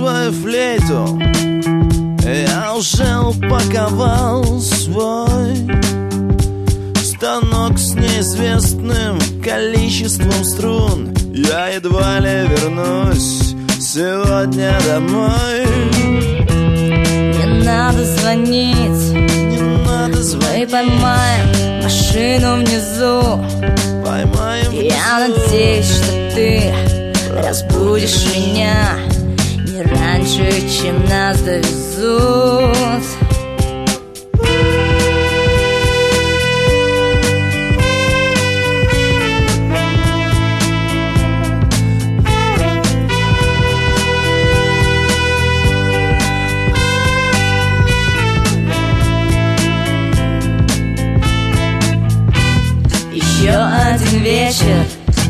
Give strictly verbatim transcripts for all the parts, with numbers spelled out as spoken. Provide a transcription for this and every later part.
свою флейту я уже упаковал свой станок с неизвестным количеством струн. Я едва ли вернусь сегодня домой. Не надо звонить, Не надо звонить. мы поймаем машину внизу. Поймаем Я внизу. надеюсь, что ты разбудишь меня не раньше, чем нас довезут. Еще один вечер,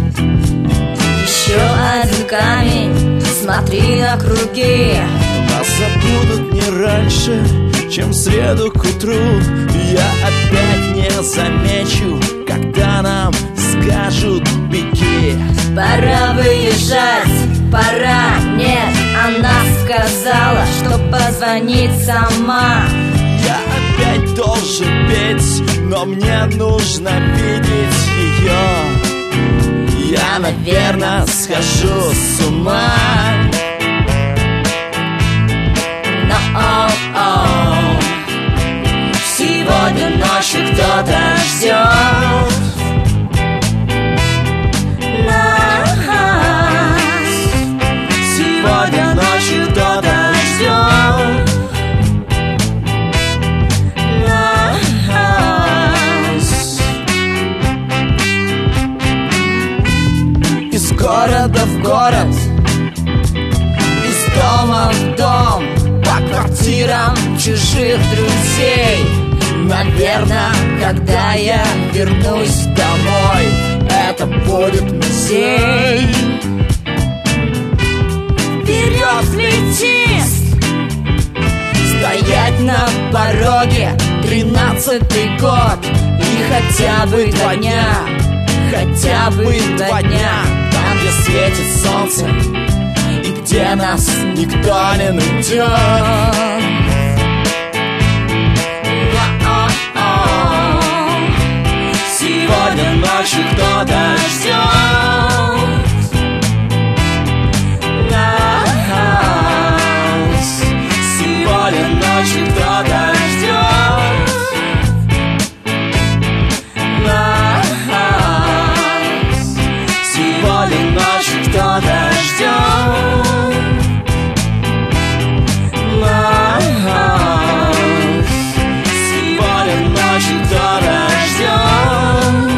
еще один камень. Смотри на круги. Нас забудут не раньше, чем в среду к утру. Я опять не замечу, когда нам скажут беги. Пора выезжать, пора. Нет, она сказала, что позвонит сама. Я опять должен петь, но мне нужно видеть ее. Я, наверное, схожу с ума. Но о-о, сегодня ночью кто-то ждет нас. Сегодня ночью кто-то ждет нас. Из города в город, из дома в дом, по квартирам чужих друзей. Наверное, когда я вернусь домой, это будет музей. Вперед лети, стоять на пороге, тринадцатый год. И хотя бы два дня, хотя бы два дня, там, где светит солнце и где нас никто не найдет. Сегодня ночью кто-то ждет нас. Сегодня ночью кто-то ждет нас. Сегодня ночью кто-то ждет нас. Сегодня ночью кто-то ждет.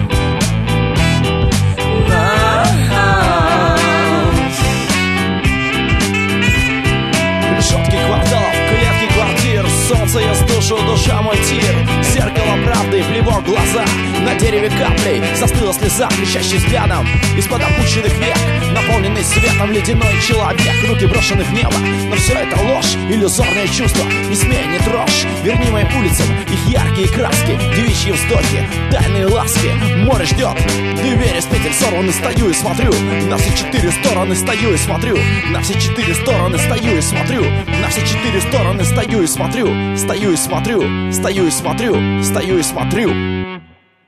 Решетки кварталов, клетки квартир, солнце я душу, душа мой тир. Зеркало правды, плевок в глаза. На дереве каплей застыла слеза, кричащий взглядом из-под опущенных век. Наполненный светом ледяной человек, руки брошены в небо. Но все это ложь, иллюзорные чувства. Не смей, не трожь, верни моим улицам их яркие краски, девичьи вздохи, тайные ласки. Море ждет, двери с петель сорваны, стою и смотрю. На все четыре стороны стою и смотрю. На все четыре стороны стою и смотрю. На все четыре стороны стою и смотрю. Стою и смотрю, стою и смотрю, стою и смотрю.